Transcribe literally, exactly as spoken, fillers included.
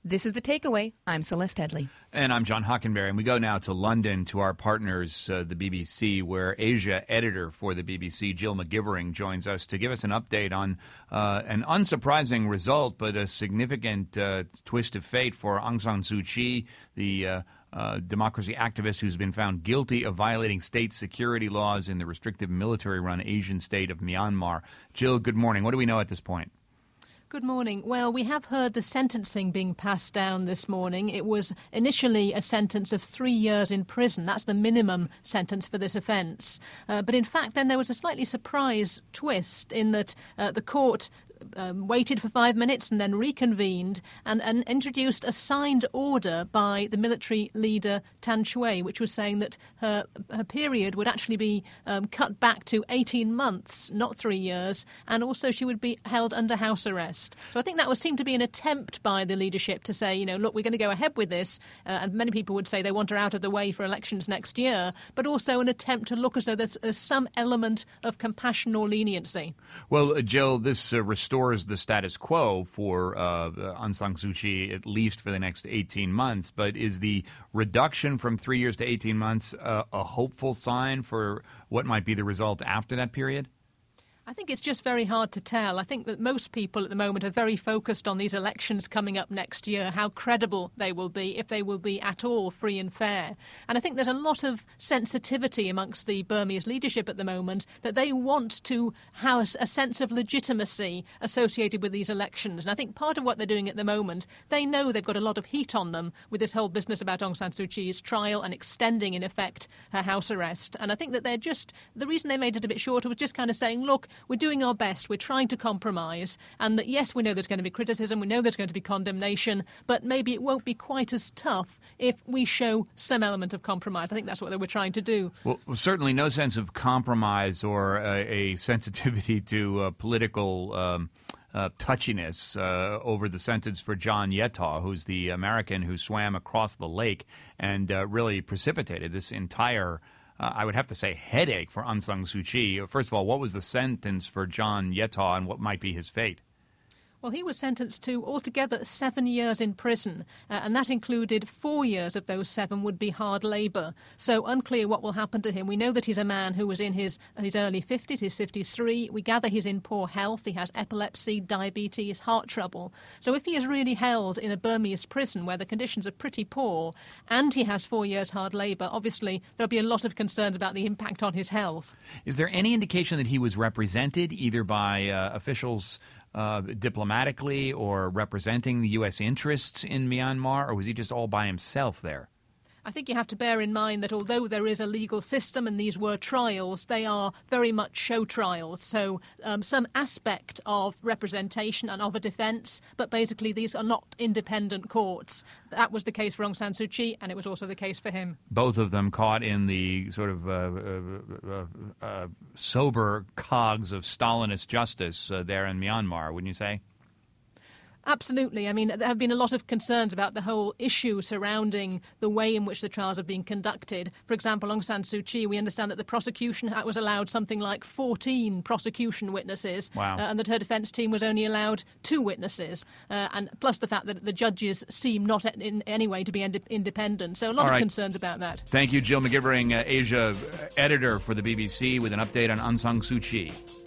This is The Takeaway. I'm Celeste Headley. And I'm John Hockenberry. And we go now to London to our partners, uh, the B B C, where Asia editor for the B B C, Jill McGivering, joins us to give us an update on uh, an unsurprising result, but a significant uh, twist of fate for Aung San Suu Kyi, the uh, uh, democracy activist who's been found guilty of violating state security laws in the restrictive military-run Asian state of Myanmar. Jill, good morning. What do we know at this point? Good morning. Well, we have heard the sentencing being passed down this morning. It was initially a sentence of three years in prison. That's the minimum sentence for this offence. Uh, but in fact, then there was a slightly surprise twist in that uh, the court Um, waited for five minutes and then reconvened and, and introduced a signed order by the military leader Tan Shui, which was saying that her her period would actually be um, cut back to eighteen months, not three years, and also she would be held under house arrest. So I think that would seem to be an attempt by the leadership to say, you know, look, we're going to go ahead with this, uh, and many people would say they want her out of the way for elections next year, but also an attempt to look as though there's, there's some element of compassion or leniency. Well, uh, Jill, this uh, restores the status quo for uh, Aung San Suu Kyi, at least for the next eighteen months. But is the reduction from three years to eighteen months uh, a hopeful sign for what might be the result after that period? I think it's just very hard to tell. I think that most people at the moment are very focused on these elections coming up next year, how credible they will be, if they will be at all free and fair. And I think there's a lot of sensitivity amongst the Burmese leadership at the moment that they want to have a sense of legitimacy associated with these elections. And I think part of what they're doing at the moment, they know they've got a lot of heat on them with this whole business about Aung San Suu Kyi's trial and extending, in effect, her house arrest. And I think that they're just, the reason they made it a bit shorter was just kind of saying, look, we're doing our best, we're trying to compromise, and that, yes, we know there's going to be criticism, we know there's going to be condemnation, but maybe it won't be quite as tough if we show some element of compromise. I think that's what they were trying to do. Well, certainly no sense of compromise or uh, a sensitivity to uh, political um, uh, touchiness uh, over the sentence for John Yetau, who's the American who swam across the lake and uh, really precipitated this entire Uh, I would have to say headache for Aung San Suu Kyi. First of all, what was the sentence for John Yetau and what might be his fate? Well, he was sentenced to altogether seven years in prison, uh, and that included four years of those seven would be hard labour. So unclear what will happen to him. We know that he's a man who was in his, his early fifties, he's fifty-three. We gather he's in poor health. He has epilepsy, diabetes, heart trouble. So if he is really held in a Burmese prison where the conditions are pretty poor and he has four years hard labour, obviously there'll be a lot of concerns about the impact on his health. Is there any indication that he was represented either by uh, officials Uh, diplomatically or representing the U S interests in Myanmar, or was he just all by himself there? I think you have to bear in mind that although there is a legal system and these were trials, they are very much show trials. So um, some aspect of representation and of a defence, but basically these are not independent courts. That was the case for Aung San Suu Kyi, and it was also the case for him. Both of them caught in the sort of uh, uh, uh, uh, sober cogs of Stalinist justice uh, there in Myanmar, wouldn't you say? Absolutely. I mean, there have been a lot of concerns about the whole issue surrounding the way in which the trials have been conducted. For example, Aung San Suu Kyi, we understand that the prosecution was allowed something like fourteen prosecution witnesses, wow. uh, and that her defence team was only allowed two witnesses, uh, and plus the fact that the judges seem not in any way to be ind- independent. So a lot All of right. concerns about that. Thank you, Jill McGivering, uh, Asia editor for the B B C, with an update on Aung San Suu Kyi.